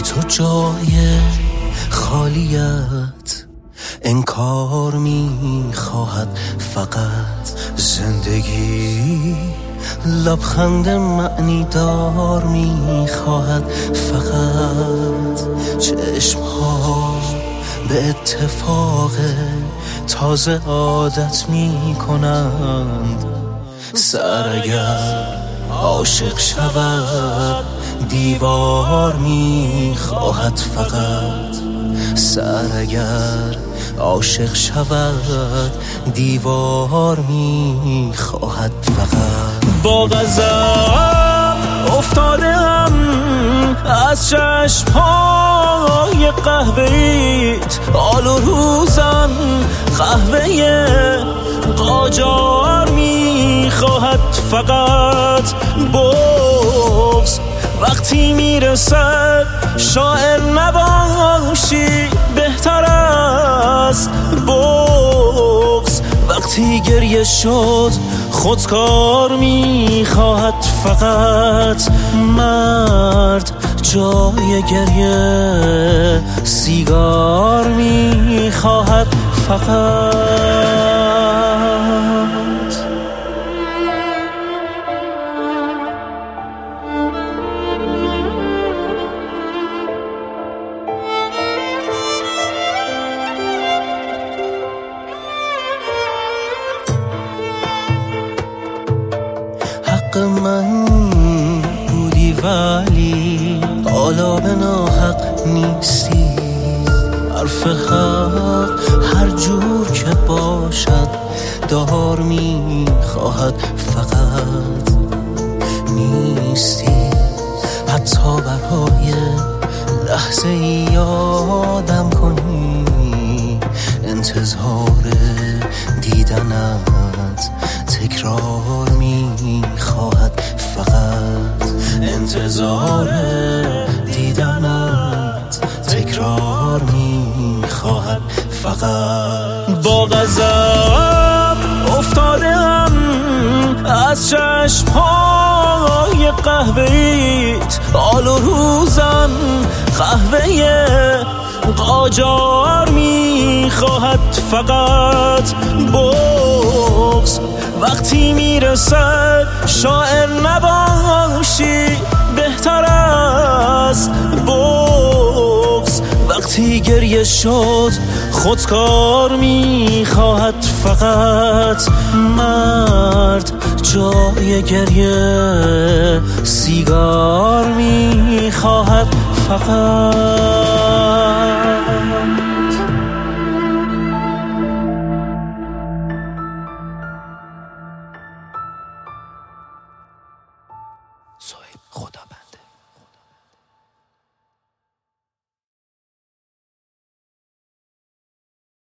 تو جای خالیت انکار میخواهد فقط زندگی لبخند معنی دار میخواهد فقط چشمها به اتفاق تازه عادت میکنند سر اگر عاشق شود دیوار میخواهد فقط سر اگر عاشق شود دیوار میخواهد فقط با غضب افتادم از چشمهای قهوه‌ایت آل و روزم قهوه قاجار میخواهد فقط بغض وقتی میرسد شاعر نباشی بهتر است بغض وقتی گریه شد خودکار میخواهد فقط مرد جای گریه سیگار میخواهد فقط حق من بودی ولی حالا به ناحق نیستی حرف حق هر جور که باشد دار میخواهد فقط نیستی حتی برای لحظه یادم کنی انتظار دیدنت تکرار میخواهد فقط انتظار دیدنت تکرار میخواهد فقط با غضب افتادم از چشمهای قهوه‌ایت آل و روزم قهوه قاجار میخواهد فقط بغض وقتی میرسد شاعر نباشی بهتر است بغض وقتی گریه شد خودکار میخواهد فقط مرد جای گریه سیگار میخواهد فقط